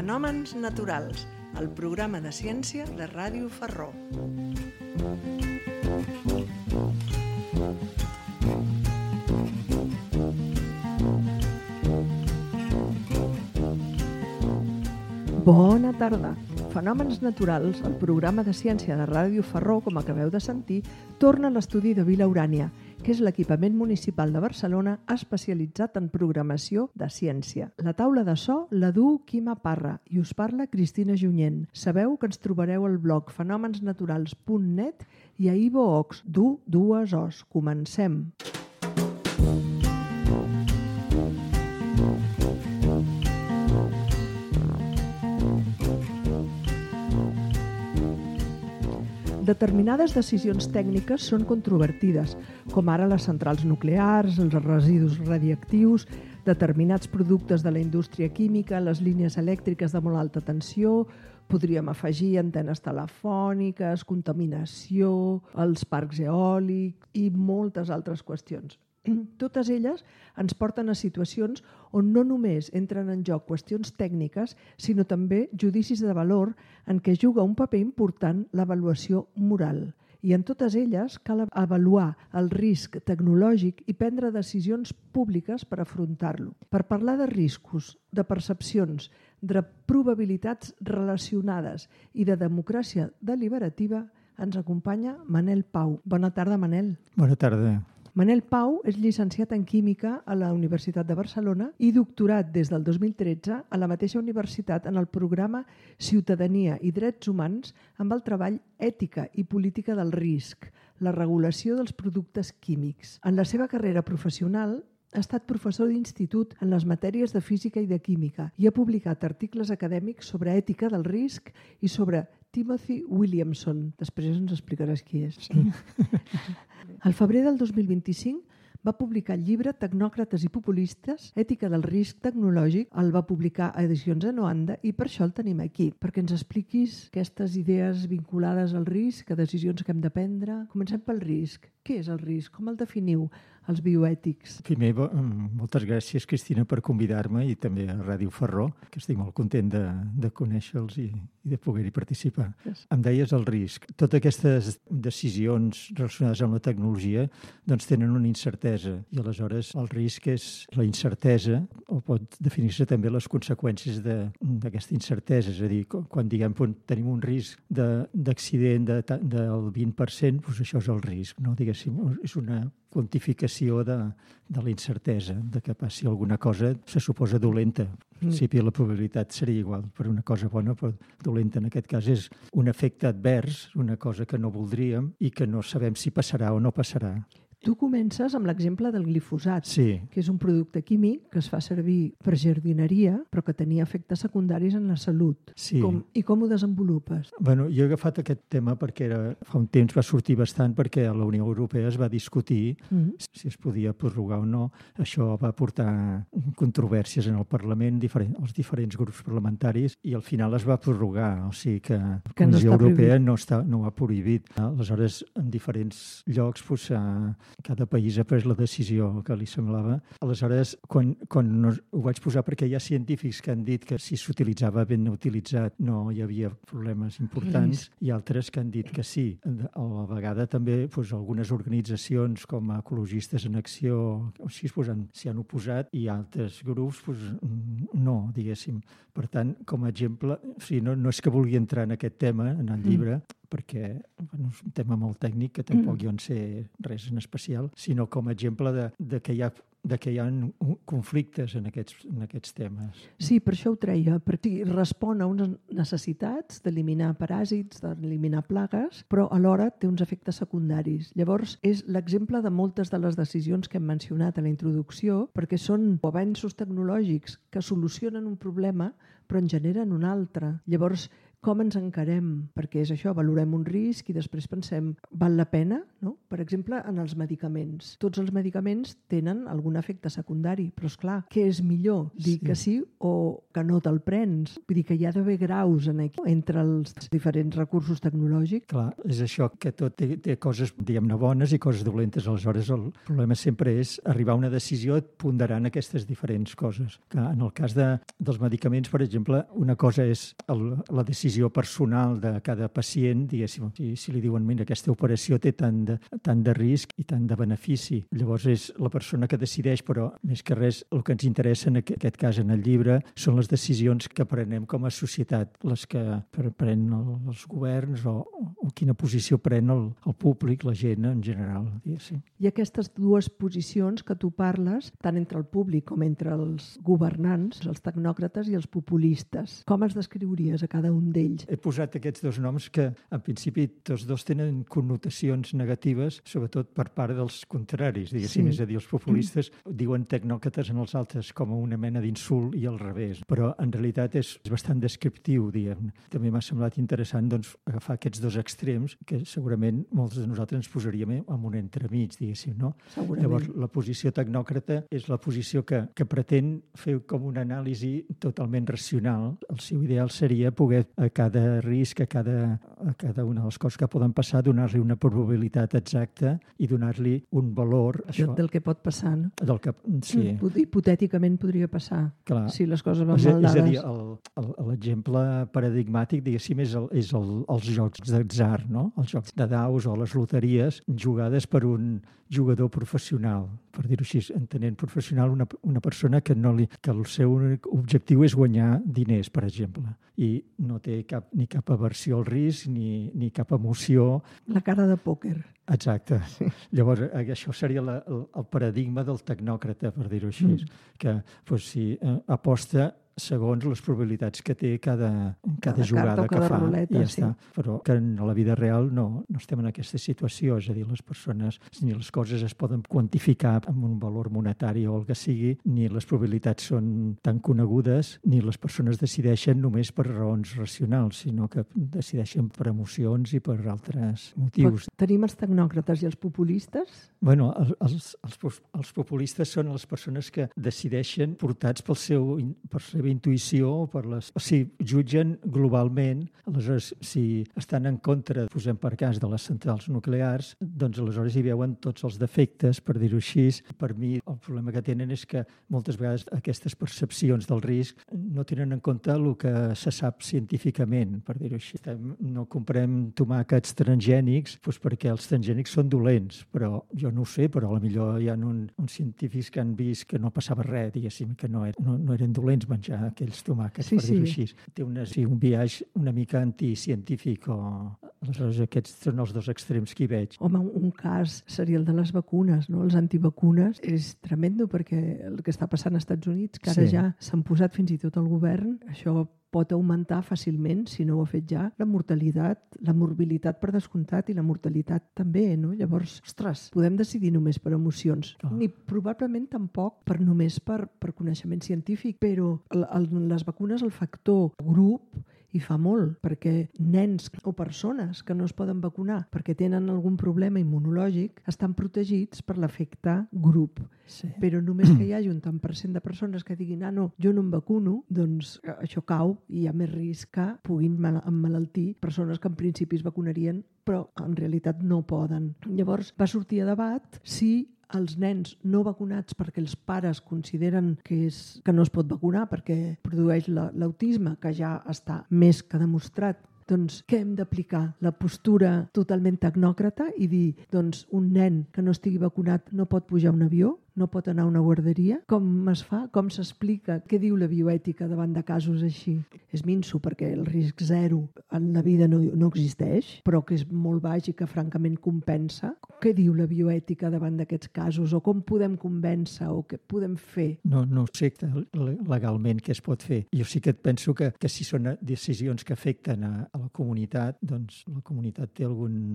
Fenòmens naturals, el programa de ciència de Ràdio Ferró. Bona tarda. Fenòmens naturals, el programa de ciència de Ràdio Ferró, com acabeu de sentir, torna a l'estudi de Vila Urània, que és l'equipament municipal de Barcelona especialitzat en programació de ciència. La taula de so la du Quima Parra i us parla Cristina Junyent. Sabeu que ens trobareu al blog fenomensnaturals.net i a iVoox, dues os. Comencem! Determinades decisions tècniques són controvertides, com ara les centrals nuclears, els residus radioactius, determinats productes de la indústria química, les línies elèctriques de molt alta tensió, podríem afegir antenes telefòniques, contaminació, els parcs eòlics i moltes altres qüestions. Totes elles ens porten a situacions on no només entren en joc qüestions tècniques, sinó també judicis de valor en què juga un paper important l'avaluació moral. I en totes elles cal avaluar el risc tecnològic i prendre decisions públiques per afrontar-lo. Per parlar de riscos, de percepcions, de probabilitats relacionades i de democràcia deliberativa, ens acompanya Manel Pau. Bona tarda, Manel. Bona tarda. Manel Pau és llicenciat en Química a la Universitat de Barcelona i doctorat des del 2013 a la mateixa universitat en el programa Ciutadania i Drets Humans amb el treball Ètica i Política del Risc, la regulació dels productes químics. En la seva carrera professional ha estat professor d'institut en les matèries de física i de química i ha publicat articles acadèmics sobre ètica del risc i sobre Timothy Williamson. Després ens explicaràs qui és. Sí. Al febrer del 2025 va publicar el llibre Tecnòcrates i populistes, ètica del risc tecnològic. El va publicar a Edicions Anoanda i per això el tenim aquí, perquè ens expliquis aquestes idees vinculades al risc, a decisions que hem de prendre. Comencem pel risc. Què és el risc? Com el definiu, els bioètics? Primer, moltes gràcies, Cristina, per convidar-me i també a Ràdio Ferró, que estic molt content de conèixer-los i de poder-hi participar. Yes. Em deies el risc. Totes aquestes decisions relacionades amb la tecnologia doncs tenen una incertesa i aleshores el risc és la incertesa o pot definir-se també les conseqüències d'aquesta incertesa. És a dir, quan tenim un risc d'accident del 20%, doncs això és el risc, no? Diguéssim, és una quantificació de la incertesa, de que passi alguna cosa se suposa dolenta. En principi la probabilitat seria igual per una cosa bona, però dolenta en aquest cas és un efecte advers, una cosa que no voldríem i que no sabem si passarà o no passarà. Tu comences amb l'exemple del glifosat, sí, que és un producte químic que es fa servir per jardineria, però que tenia efectes secundaris en la salut. Sí. Com ho desenvolupes? Bueno, jo he agafat aquest tema perquè fa un temps va sortir bastant perquè a la Unió Europea es va discutir si es podia prorrogar o no. Això va portar controvèrsies en el Parlament, els diferents grups parlamentaris, i al final es va prorrogar. O sigui que la Comissió Europea no ho ha prohibit. Aleshores, en diferents llocs cada país ha pres la decisió que li semblava. Aleshores, quan ho vaig posar, perquè hi ha científics que han dit que si s'utilitzava ben utilitzat no hi havia problemes importants, i altres que han dit que sí. A la vegada també algunes organitzacions com Ecologistes en Acció s'hi han oposat i altres grups no, diguéssim. Per tant, com a exemple, no és que vulgui entrar en aquest tema, en el llibre, perquè és un tema molt tècnic que tampoc jo en sé res en especial, sinó com a exemple de que hi ha conflictes en aquests temes. Sí, per això ho treia, perquè respon a unes necessitats d'eliminar paràsits, d'eliminar plagues, però alhora té uns efectes secundaris. Llavors, és l'exemple de moltes de les decisions que hem mencionat a la introducció, perquè són avenços tecnològics que solucionen un problema però en generen un altre. Llavors, com ens encarem, perquè és això, valorem un risc i després pensem, val la pena? No? Per exemple, en els medicaments. Tots els medicaments tenen algun efecte secundari, però és clar, què és millor? Dir que sí o que no te'l prens? Vull dir que hi ha d'haver graus entre els diferents recursos tecnològics. Clar, és això, que tot té coses, diguem-ne, bones i coses dolentes. Aleshores, el problema sempre és arribar a una decisió ponderant aquestes diferents coses. Que en el cas dels medicaments, per exemple, una cosa és la decisió personal de cada pacient, diguéssim, si li diuen, mira, aquesta operació té tant de risc i tant de benefici. Llavors és la persona que decideix, però més que res el que ens interessa en aquest cas en el llibre són les decisions que prenem com a societat, les que prenen els governs o quina posició pren el públic, la gent en general, diguéssim. I aquestes dues posicions que tu parles, tant entre el públic com entre els governants, els tecnòcrates i els populistes, com els descriuries a cada un d'ells? He posat aquests dos noms que, en principi, tots dos tenen connotacions negatives, sobretot per part dels contraris, diguéssim. És a dir, els populistes diuen tecnòcrates en els altres com una mena d'insult i al revés. Però, en realitat, és bastant descriptiu, diguem. També m'ha semblat interessant agafar aquests dos extrems, que segurament molts de nosaltres ens posaríem en un entremig, diguéssim, no? Segurament. Llavors, la posició tecnòcrata és la posició que pretén fer com una anàlisi totalment racional. El seu ideal seria poder a cada risc, a cada una de les coses que poden passar, donar-li una probabilitat exacta i donar-li un valor. Això del que pot passar, no? Sí. Hipotèticament podria passar. Clar. Si les coses van mal dades. És a dir, l'exemple paradigmàtic, diguéssim, és els jocs d'atzar, no? Els jocs de daus o les loteries jugades per un jugador professional, per dir-ho així, entenent professional una persona que el seu objectiu és guanyar diners, per exemple, i no té ni cap aversió al risc ni cap emoció. La cara de pòquer. Exacte. Sí. Llavors, això seria el paradigma del tecnòcrata, per dir-ho així, que aposta segons les probabilitats que té cada jugada que fa. Ruleta, i ja està. Però que en la vida real no estem en aquesta situació. És a dir, les persones ni les coses es poden quantificar amb un valor monetari o el que sigui, ni les probabilitats són tan conegudes, ni les persones decideixen només per raons racionals, sinó que decideixen per emocions i per altres motius. Però tenim els tecnòcrates i els populistes? Bueno, els populistes són les persones que decideixen, portats per la seva intuïció, jutgen globalment. Aleshores, si estan en contra, posem per cas, de les centrals nuclears, doncs aleshores hi veuen tots els defectes, per dir-ho així. Per mi, el problema que tenen és que moltes vegades aquestes percepcions del risc no tenen en compte el que se sap científicament, per dir-ho així. No comprem tomàquets transgènics perquè els transgènics són dolents, però jo no ho sé, però potser hi ha uns científics que han vist que no passava res, diguéssim, que no eren dolents menjar aquells tomàquets, per dir-ho així. Té un biaix una mica anticientífic. Aleshores, aquests són els dos extrems que hi veig. Home, un cas seria el de les vacunes, no? Els antivacunes és tremendo, perquè el que està passant als Estats Units, que ara ja s'han posat fins i tot al govern, això pot augmentar fàcilment, si no ho ha fet ja, la mortalitat, la morbilitat per descomptat i la mortalitat també, no? Llavors, ostres, podem decidir només per emocions, ni probablement tampoc només per coneixement científic, però en les vacunes el factor grup hi fa molt, perquè nens o persones que no es poden vacunar perquè tenen algun problema immunològic estan protegits per l'efecte grup. Sí. Però només que hi hagi un tant % de persones que diguin no, jo no em vacuno, doncs això cau i hi ha més risc que puguin emmalaltir persones que en principi es vacunarien però en realitat no poden. Llavors va sortir a debat si els nens no vacunats perquè els pares consideren que no es pot vacunar perquè produeix l'autisme, que ja està més que demostrat, doncs què hem d'aplicar? La postura totalment tecnòcrata i dir, doncs un nen que no estigui vacunat no pot pujar a un avió, no pot anar a una guarderia? Com es fa? Com s'explica? Què diu la bioètica davant de casos així? És minso perquè el risc zero en la vida no existeix, però que és molt baix i que francament compensa. Què diu la bioètica davant d'aquests casos? O com podem convèncer o què podem fer? No sé legalment què es pot fer. Jo sí que penso que si són decisions que afecten a la comunitat, doncs la comunitat té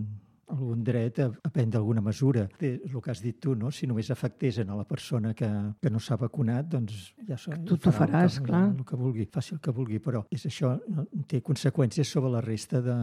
algun dret a prendre alguna mesura. El que has dit tu, no? Si només afectés a la persona que no s'ha vacunat, doncs ja tu t'ho faràs, clar. El que vulgui, faci el que vulgui, però és això, té conseqüències sobre la resta de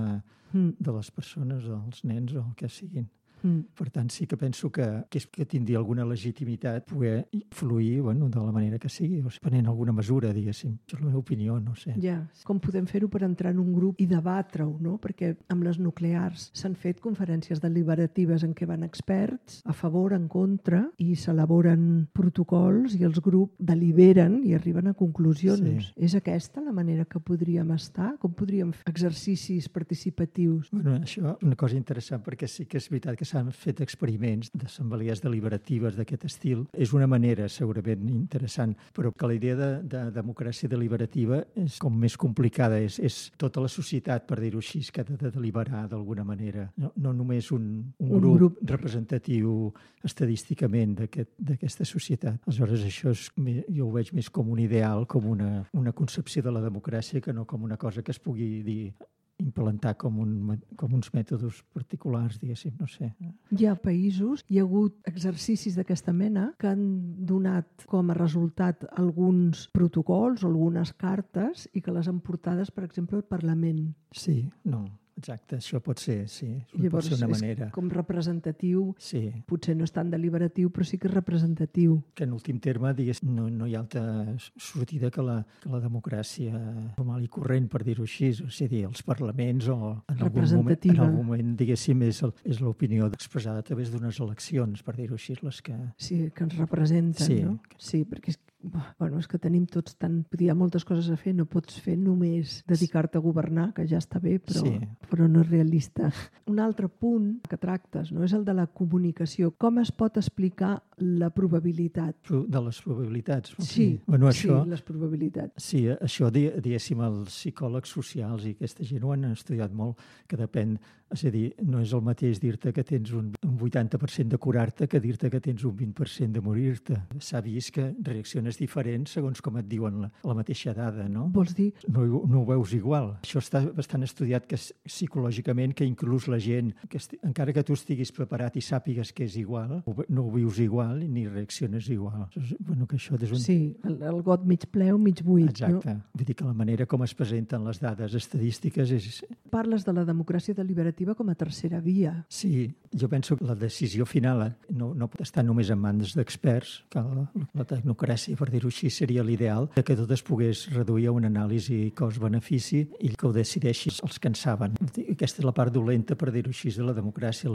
les persones, dels nens o el que siguin. Per tant, sí que penso que tindria alguna legitimitat poder influir de la manera que sigui, o prenent alguna mesura, diguéssim. Això és la meva opinió, no sé. Ja, com podem fer-ho per entrar en un grup i debatre-ho, no? Perquè amb les nuclears s'han fet conferències deliberatives en què van experts a favor, en contra, i s'elaboren protocols i els grups deliberen i arriben a conclusions. Sí. És aquesta la manera que podríem estar? Com podríem fer exercicis participatius? Bueno, això és una cosa interessant perquè sí que és veritat que s'han fet experiments d'assemblees deliberatives d'aquest estil. És una manera segurament interessant, però que la idea de democràcia deliberativa és com més complicada. És tota la societat, per dir-ho així, que ha de deliberar d'alguna manera. No només un grup representatiu estadísticament d'aquesta societat. Aleshores, això jo ho veig més com un ideal, com una concepció de la democràcia que no com una cosa que es pugui dir implantar com uns mètodes particulars, diguéssim, no sé. Hi ha països, hi ha hagut exercicis d'aquesta mena que han donat com a resultat alguns protocols o algunes cartes i que les han portades, per exemple, al Parlament. Sí, exacte, això pot ser, sí. Llavors, pot ser una manera. És com representatiu, sí. Potser no és tan deliberatiu, però sí que és representatiu. Que en últim terme, no hi ha altra sortida que la democràcia normal i corrent, per dir-ho així, o sigui, els parlaments o en algun moment, diguéssim, és l'opinió expressada a través d'unes eleccions, per dir-ho així, les que... Sí, que ens representen, no? Sí, perquè és que tenim tots tant... Hi ha moltes coses a fer, no pots fer només dedicar-te a governar, que ja està bé, però no és realista. Un altre punt que tractes, no, és el de la comunicació. Com es pot explicar la probabilitat? De les probabilitats? Sí, les probabilitats. Sí, això, diguéssim, els psicòlegs socials i aquesta gent ho han estudiat molt, que depèn, és a dir, no és el mateix dir-te que tens un 80% de curar-te que dir-te que tens un 20% de morir-te. S'ha vist que reacciones diferents segons com et diuen la mateixa dada, no? Vols dir? No ho veus igual. Això està bastant estudiat que psicològicament, que inclús la gent, encara que tu estiguis preparat i sàpigues que és igual, no ho vius igual ni reacciones igual. Bueno, que això és un... Sí, el got mig ple o mig buit. Exacte. No? Vull dir que la manera com es presenten les dades estadístiques és... Parles de la democràcia deliberativa com a tercera via. Sí, jo penso que la decisió final no pot estar només en mans d'experts, que la tecnocràcia, per dir-ho així, seria l'ideal, que tot es pogués reduir a una anàlisi cost-benefici i que ho decideixis els que en saben. Aquesta és la part dolenta, per dir-ho així, de la democràcia.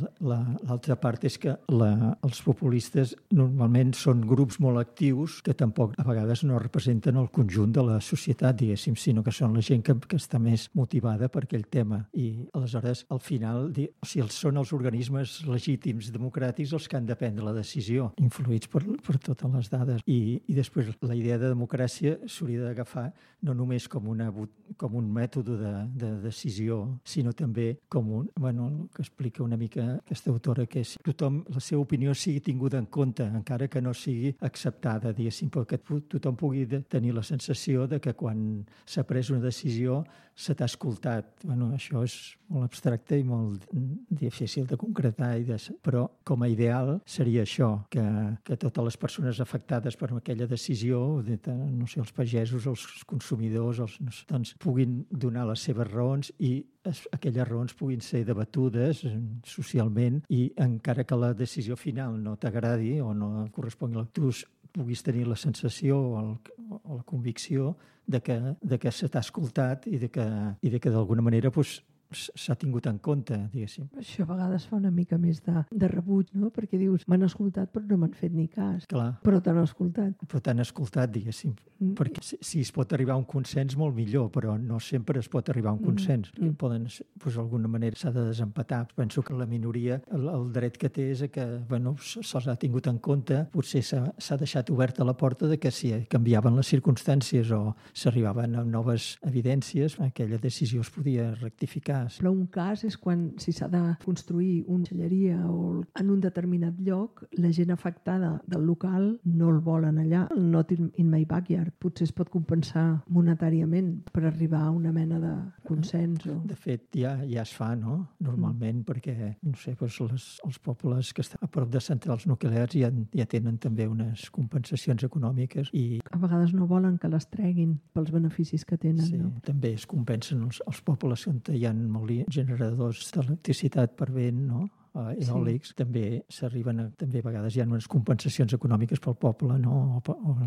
L'altra part és que els populistes normalment són grups molt actius que tampoc a vegades no representen el conjunt de la societat, diguéssim, sinó que són la gent que està més motivada per aquell tema. I aleshores, al final, són els organismes legítims democràtics els que han de prendre la decisió, influïts per totes les dades. I després la idea de democràcia s'hauria d'agafar no només com un mètode de decisió, sinó també com el que explica una mica aquesta autora, que és tothom, la seva opinió sigui tinguda en compte, encara que no sigui acceptada, diguéssim, perquè tothom pugui tenir la sensació de que quan s'ha pres una decisió se t'ha escoltat. Això és molt abstracte i molt difícil de concretar, però com a ideal seria això, que totes les persones afectades per aquella decisió, no sé, els pagesos, els consumidors, doncs puguin donar les seves raons i aquelles raons puguin ser debatudes socialment i encara que la decisió final no t'agradi o no correspongui a tu puguis tenir la sensació o la convicció de que se t'ha escoltat i de que d'alguna manera s'ha tingut en compte, diguéssim. Això a vegades fa una mica més de rebuig, no? Perquè dius, m'han escoltat però no m'han fet ni cas. Clar. Però t'han escoltat. Però t'han escoltat, diguéssim. Perquè si es pot arribar a un consens, molt millor, però no sempre es pot arribar a un consens. D'alguna manera s'ha de desempatar. Penso que la minoria, el dret que té és que se'ls ha tingut en compte, potser s'ha deixat oberta la porta de que si canviaven les circumstàncies o s'arribaven a noves evidències, aquella decisió es podia rectificar cas. Però un cas és quan, si s'ha de construir una celleria o en un determinat lloc, la gent afectada del local no el volen allà, el not in my backyard. Potser es pot compensar monetàriament per arribar a una mena de consens. De fet, ja es fa, no? Normalment, perquè, no sé, doncs els pobles que estan a prop de centrals nuclears ja tenen també unes compensacions econòmiques i... A vegades no volen que les treguin pels beneficis que tenen, sí, no? També es compensen els pobles on hi ha generadors d'electricitat per vent, no? Eòlics, sí. També s'arriben també a vegades hi ha unes compensacions econòmiques pel poble, no?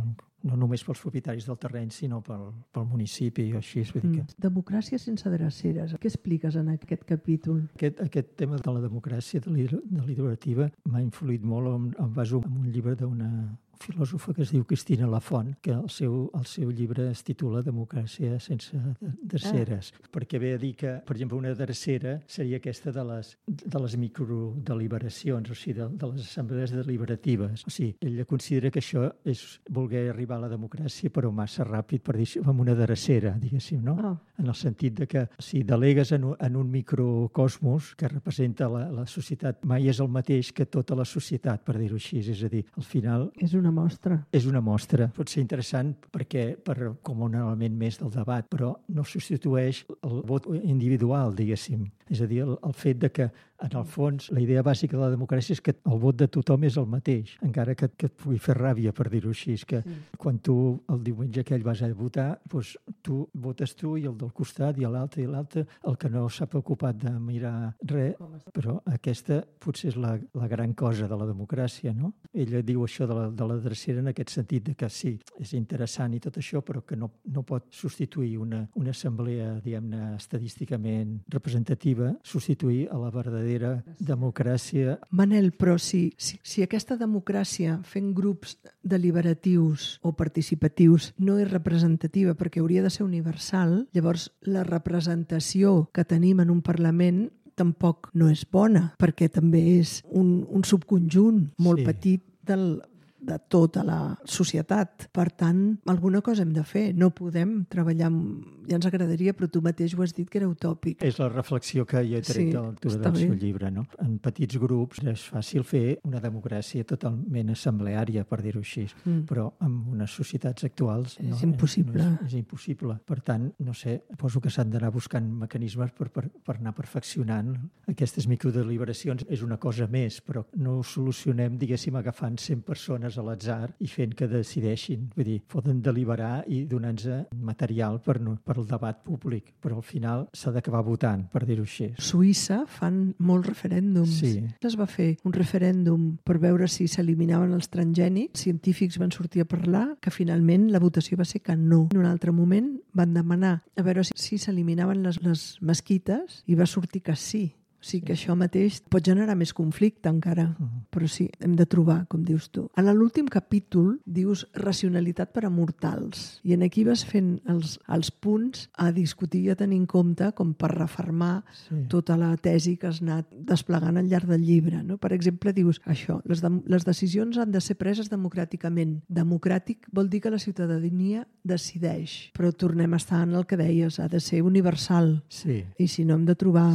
No només pels propietaris del terreny, sinó pel municipi o així. Vull dir que... Democràcia sense dreceres. Què expliques en aquest capítol? Aquest tema de la democràcia deliberativa m'ha influït molt. Em baso en un llibre d'una filòsofa que es diu Cristina Lafont, que el seu llibre es titula Democràcia sense dreceres, perquè ve a dir que, per exemple, una drecera seria aquesta de les microdeliberacions, o sigui, de les assemblees deliberatives. O sigui, ella considera que això és voler arribar a la democràcia, però massa ràpid, per dir amb una drecera, diguéssim, no? En el sentit de que si delegues en un microcosmos que representa la societat, mai és el mateix que tota la societat, per dir-ho així. És a dir, al final... una mostra. És una mostra. Pot ser interessant com un element més del debat, però no substitueix el vot individual, diguéssim. És a dir, el fet de que, en el fons, la idea bàsica de la democràcia és que el vot de tothom és el mateix, encara que et pugui fer ràbia, per dir-ho així. És que quan tu el diumenge aquell vas a votar, doncs tu votes tu i el del costat i l'altre, el que no s'ha preocupat de mirar res, però aquesta potser és la gran cosa de la democràcia, no? Ella diu això de la drecera en aquest sentit de que sí, és interessant i tot això, però que no pot substituir una assemblea, diguem-ne, estadísticament representativa, substituir a la verdadera democràcia. Manel, però si aquesta democràcia fent grups deliberatius o participatius no és representativa perquè hauria de ser universal, llavors la representació que tenim en un Parlament tampoc no és bona, perquè també és un subconjunt molt petit de tota la societat. Per tant, alguna cosa hem de fer. No podem treballar... Ja ens agradaria, però tu mateix ho has dit que era utòpic. És la reflexió que jo he tret del seu llibre, no? En petits grups és fàcil fer una democràcia totalment assembleària, per dir-ho així, però en unes societats actuals és impossible. És impossible. Per tant, no sé, suposo que s'han d'anar buscant mecanismes per anar perfeccionant aquestes microdeliberacions. És una cosa més, però no ho solucionem, diguéssim, agafant 100 persones a l'atzar i fent que decideixin. Vull dir, poden deliberar i donar-nos material per el debat públic, però al final s'ha d'acabar votant, per dir-ho així. Suïssa fan molts referèndums. Sí. Es va fer un referèndum per veure si s'eliminaven els transgènics. Científics van sortir a parlar que finalment la votació va ser que no. En un altre moment van demanar a veure si s'eliminaven les mesquites i va sortir que sí. O sigui que això mateix pot generar més conflicte encara, però sí, hem de trobar, com dius tu. En l'últim capítol dius racionalitat per a mortals, i en aquí vas fent els punts a discutir i a tenir en compte com per refermar tota la tesi que has anat desplegant al llarg del llibre, no? Per exemple, dius això, les decisions han de ser preses democràticament. Democràtic vol dir que la ciutadania decideix, però tornem a estar en el que deies, ha de ser universal. Sí. I si no hem de trobar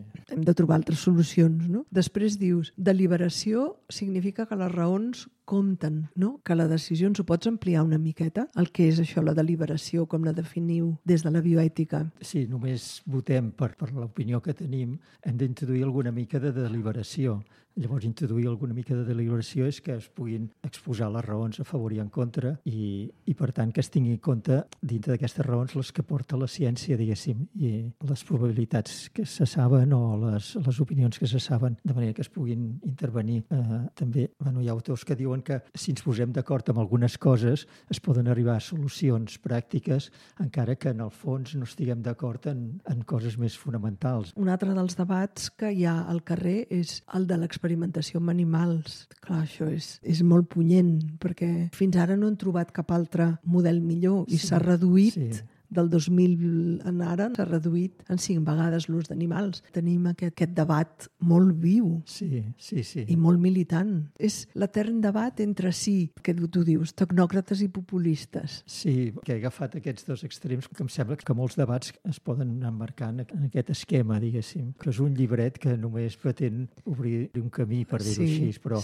altres solucions, no? Després dius, deliberació significa que les raons compten, no? Que la decisió ens ho pots ampliar una miqueta? El que és això, la deliberació, com la definiu des de la bioètica? Sí, només votem per l'opinió que tenim, hem d'introduir alguna mica de deliberació. Llavors, introduir alguna mica de deliberació és que es puguin exposar les raons a favor i en contra i per tant, que es tingui en compte dintre d'aquestes raons les que porta la ciència, diguéssim, i les probabilitats que se saben o les opinions que se saben, de manera que es puguin intervenir. També hi ha autors que diuen que si ens posem d'acord amb algunes coses es poden arribar a solucions pràctiques, encara que en el fons no estiguem d'acord en coses més fonamentals. Un altre dels debats que hi ha al carrer és el de l'experimentació amb animals. Clar, això és molt punyent, perquè fins ara no han trobat cap altre model millor i s'ha reduït del 2000 en ara s'ha reduït en 5 vegades l'ús d'animals. Tenim aquest debat molt viu. Sí. I molt militant. És l'etern debat entre que tu dius, tecnòcrates i populistes. Sí, que he agafat aquests dos extrems, que em sembla que molts debats es poden emmarcar en aquest esquema, diguéssim, que és un llibret que només pretén obrir un camí, per dir-ho així, però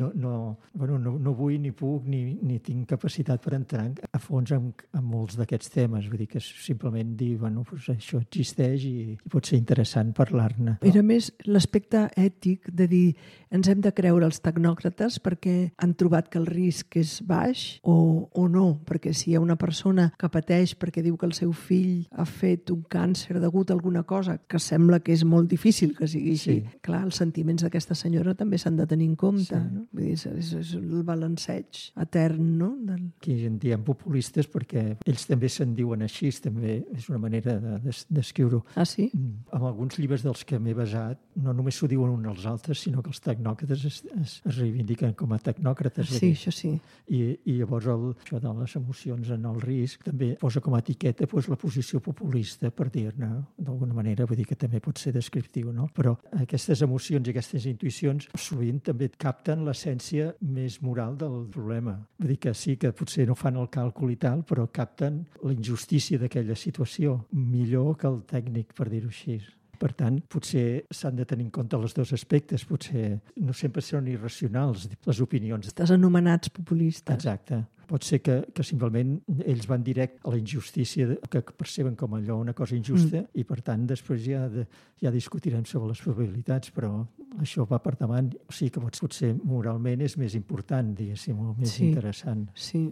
no vull ni puc ni tinc capacitat per entrar a fons en molts d'aquests temes. Vull dir que és simplement dir, això existeix i pot ser interessant parlar-ne. Era més l'aspecte ètic de dir ens hem de creure els tecnòcrates perquè han trobat que el risc és baix o no, perquè si hi ha una persona que pateix perquè diu que el seu fill ha fet un càncer degut a alguna cosa que sembla que és molt difícil que sigui així. Sí. Clar, els sentiments d'aquesta senyora també s'han de tenir en compte. Sí. No? Vull dir, és el balanceig etern, no? Aquí en diem populistes perquè ells també se'n diuen així, també és una manera d'escriure-ho. Ah, sí? En alguns llibres dels que m'he basat, no només s'ho diuen uns als altres, sinó que els tecnòcrates es reivindiquen com a tecnòcrates. Sí, això sí. I llavors això de les emocions en el risc també posa com a etiqueta la posició populista, per dir-ne d'alguna manera, vull dir que també pot ser descriptiu, no? Però aquestes emocions i aquestes intuïcions sovint també capten l'essència més moral del problema. Vull dir que sí, que potser no fan el càlcul i tal, però capten la injustícia d'aquella situació millor que el tècnic, per dir-ho així. Per tant, potser s'han de tenir en compte els dos aspectes. Potser no sempre són irracionals les opinions. Estàs anomenats populistes. Exacte. Pot ser que simplement ells van direct a la injustícia que perceben com allò una cosa injusta i, per tant, després ja discutirem sobre les probabilitats, però això va per davant. O sigui que potser moralment és més important, diguéssim, o més interessant. Sí.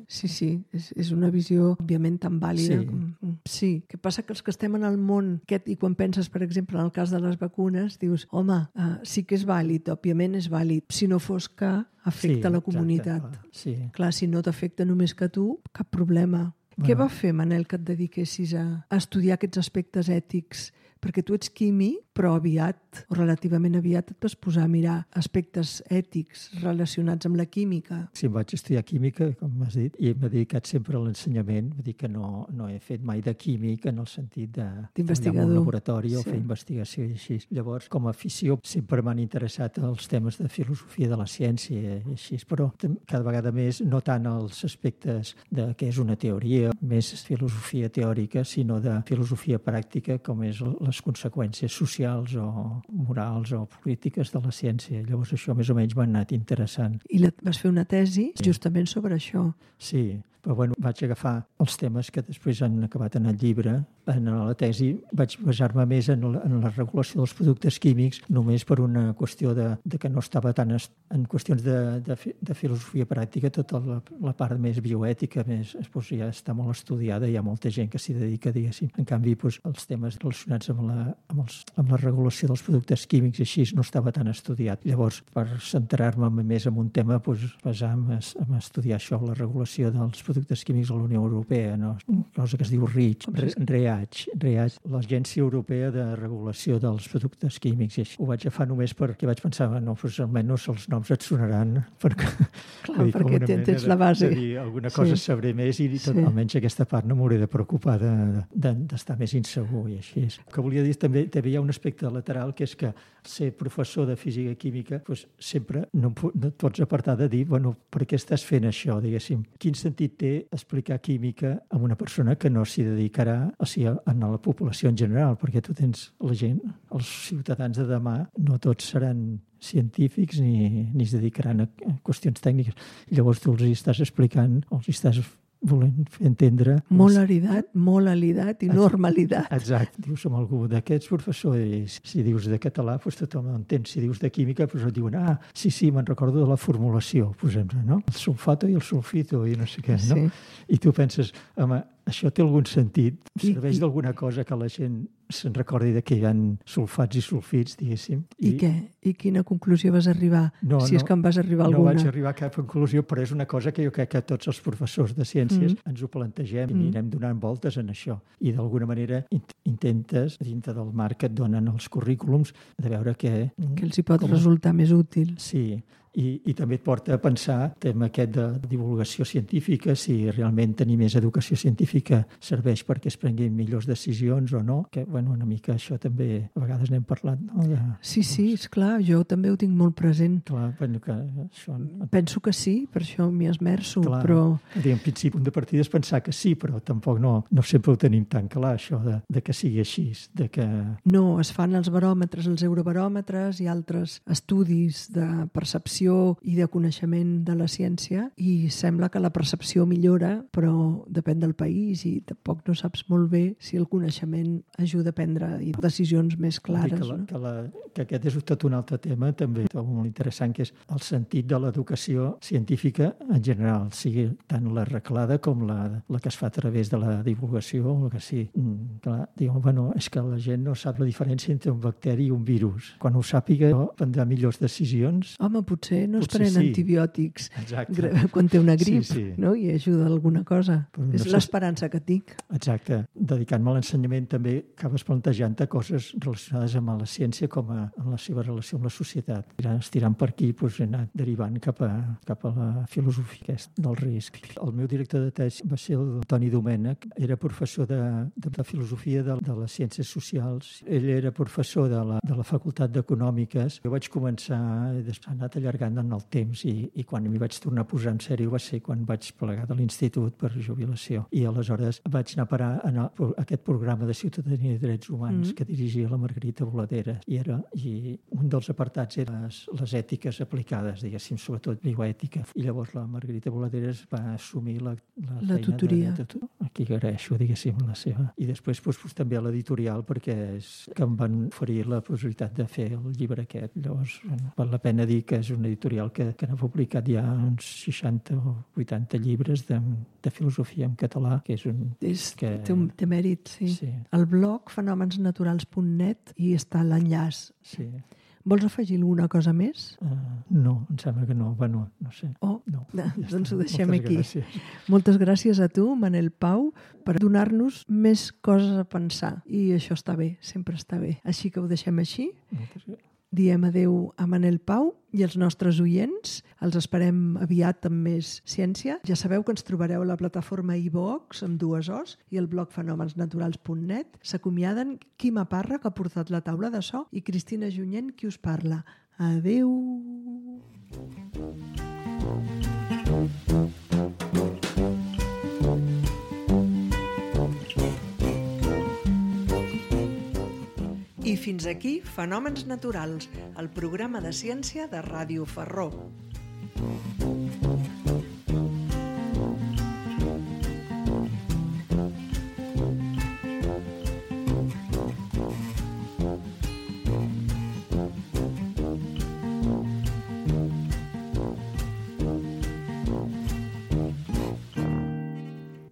És una visió, òbviament, tan vàlida. Sí. Què passa que els que estem en el món aquest, i quan penses, per exemple, en el cas de les vacunes, dius, home, sí que és vàlid, òbviament és vàlid, si no fos que afecta la comunitat. Sí. Clar, si no t'afecta només que tu, cap problema. Què va fer, Manel, que et dediquessis a estudiar aquests aspectes ètics? Perquè tu ets químic, però aviat, o relativament aviat, et vas posar a mirar aspectes ètics relacionats amb la química. Sí, vaig estudiar química, com m'has dit, i m'he dedicat sempre a l'ensenyament. Vull dir que no he fet mai de químic en el sentit d'investigador, un laboratori o fer investigació i així. Llavors, com a afició, sempre m'han interessat els temes de filosofia de la ciència i així, però cada vegada més, no tant els aspectes de què és una teoria, més filosofia teòrica, sinó de filosofia pràctica, com és les conseqüències socials o morals o polítiques de la ciència. Llavors això més o menys m'ha anat interessant. I vas fer una tesi justament sobre això. Sí, però vaig agafar els temes que després han acabat en el llibre. En la tesi vaig basar-me més en la regulació dels productes químics, només per una qüestió de que no estava tant en qüestions de filosofia pràctica, tota la part més bioètica ja està molt estudiada, hi ha molta gent que s'hi dedica, diguéssim. En canvi, els temes relacionats amb la regulació dels productes químics i així no estava tan estudiat. Llavors, per centrar-me més en un tema, basar-me en estudiar això, la regulació dels productes químics a la Unió Europea, no? Una cosa que es diu REACH, l'Agència Europea de Regulació dels Productes Químics. I ho vaig agafar només perquè vaig pensar, almenys els noms et sonaran. Perquè tens la base. Alguna cosa sabré més i almenys aquesta part no m'hauré de preocupar d'estar més insegur i així. El que volia dir també hi ha un aspecte lateral, que és que ser professor de física i química sempre no et pots apartar de dir, per què estàs fent això, diguéssim. Quin sentit té explicar química a una persona que no s'hi dedicarà, o sigui, a la població en general, perquè tu tens la gent, els ciutadans de demà, no tots seran científics ni es dedicaran a qüestions tècniques. Llavors tu els estàs explicant, els estàs volent fer entendre... Molalitat i normalitat. Exacte. Dius amb algú d'aquests professors, si dius de català, tothom ho entén. Si dius de química, et diuen, sí, me'n recordo de la formulació, per exemple, no? El sulfato i el sulfito i no sé què, no? I tu penses, home, això té algun sentit? Serveix d'alguna cosa que la gent se'n recordi que hi ha sulfats i sulfits, diguéssim. I què? I quina conclusió vas arribar? Si és que en vas arribar alguna. No vaig arribar a cap conclusió, però és una cosa que jo crec que tots els professors de ciències ens ho plantegem i anirem donant voltes en això. I d'alguna manera intentes, dintre del marc que et donen els currículums, de veure què... Que els hi pot resultar més útil. Sí, I també et porta a pensar el tema aquest de divulgació científica, si realment tenir més educació científica serveix perquè es prenguin millors decisions o no, que bueno, una mica això també a vegades n'hem parlat, no? Sí, esclar, jo també ho tinc molt present. Clar, bueno, que això... Penso que sí, per això m'hi esmerço, clar, però... En principi, un de partida és pensar que sí, però tampoc no sempre ho tenim tan clar, això de que sigui així, de que... No, es fan els baròmetres, els eurobaròmetres i altres estudis de percepció i de coneixement de la ciència i sembla que la percepció millora, però depèn del país i tampoc no saps molt bé si el coneixement ajuda a prendre decisions més clares. Que aquest és tot un altre tema també molt interessant, que és el sentit de l'educació científica en general, sigui tant la reglada com la que es fa a través de la divulgació o el que sí. Clar, diuen, bueno, és que la gent no sap la diferència entre un bacteri i un virus. Quan ho sàpiga, prendrà millors decisions. Home, potser no es prenen antibiòtics quan té una grip, no? I ajuda a alguna cosa. Però és l'esperança que tinc. Exacte. Dedicant-me a l'ensenyament també acabes plantejant-te coses relacionades amb la ciència com amb la seva relació amb la societat. Estirant per aquí, doncs, he anat derivant cap a la filosofia del risc. El meu director de tesi va ser el Toni Domènech. Era professor de filosofia de les ciències socials. Ell era professor de la Facultat d'Econòmiques. Jo vaig començar, després he anat allargant en el temps i quan m'hi vaig tornar a posar en sèrio va ser quan vaig plegar de l'institut per jubilació. I aleshores vaig anar a parar en aquest programa de Ciutadania i Drets Humans que dirigia la Margarita Boladeres. I un dels apartats era les ètiques aplicades, diguéssim, sobretot bioètica. I llavors la Margarita Boladeres va assumir la tutoria. Aquí agraeixo, diguéssim, la seva. I després també a l'editorial, perquè que em van oferir la possibilitat de fer el llibre aquest. Llavors, val la pena dir que és un editorial que n'ha publicat ja uns 60 o 80 llibres de filosofia en català, que és un... Té mèrit, sí. El blog fenomensnaturals.net i està l'enllaç. Sí. Vols afegir alguna cosa més? No, em sembla que no. Bueno, no sé. Doncs ho deixem aquí. Gràcies. Moltes gràcies a tu, Manel Pau, per donar-nos més coses a pensar. I això està bé, sempre està bé. Així que ho deixem així. Moltes gràcies. Diem adeu a Manel Pau i els nostres oients. Els esperem aviat amb més ciència. Ja sabeu que ens trobareu a la plataforma iVox amb 2 O's i el blog fenomensnaturals.net. S'acomiaden Quima Parra, que ha portat la taula de so, i Cristina Junyent, qui us parla. Adeu! I fins aquí Fenòmens Naturals, el programa de ciència de Ràdio Ferró.